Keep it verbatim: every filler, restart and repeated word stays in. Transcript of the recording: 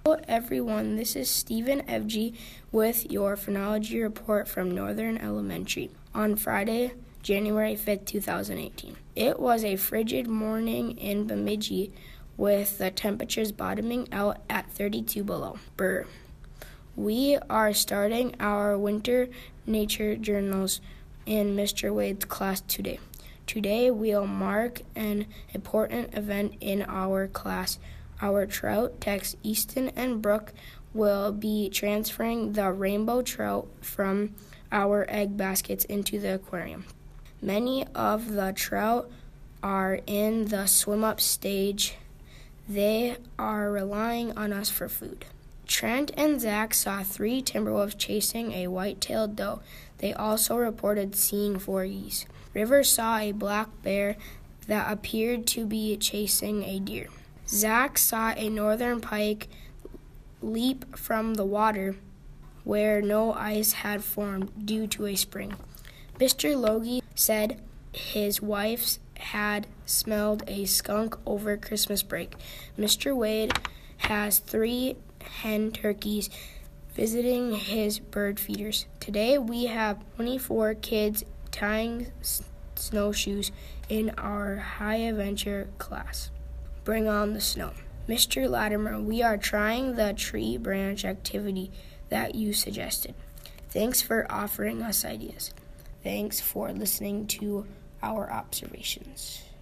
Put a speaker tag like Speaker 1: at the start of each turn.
Speaker 1: Hello everyone, this is Stephen Evgy with your Phenology Report from Northern Elementary on Friday, January fifth, twenty eighteen. It was a frigid morning in Bemidji with the temperatures bottoming out at thirty-two below. Brr. We are starting our winter nature journals in Mister Wade's class today. Today we'll mark an important event in our class. Our trout techs, Easton and Brooke, will be transferring the rainbow trout from our egg baskets into the aquarium. Many of the trout are in the swim-up stage. They are relying on us for food. Trent and Zach saw three timberwolves chasing a white-tailed doe. They also reported seeing four geese. River saw a black bear that appeared to be chasing a deer. Zach saw a northern pike leap from the water where no ice had formed due to a spring. Mister Logie said his wife had smelled a skunk over Christmas break. Mister Wade has three hen turkeys visiting his bird feeders. Today we have twenty-four kids tying s- snowshoes in our high adventure class. Bring on the snow. Mister Latimer, we are trying the tree branch activity that you suggested. Thanks for offering us ideas. Thanks for listening to our observations.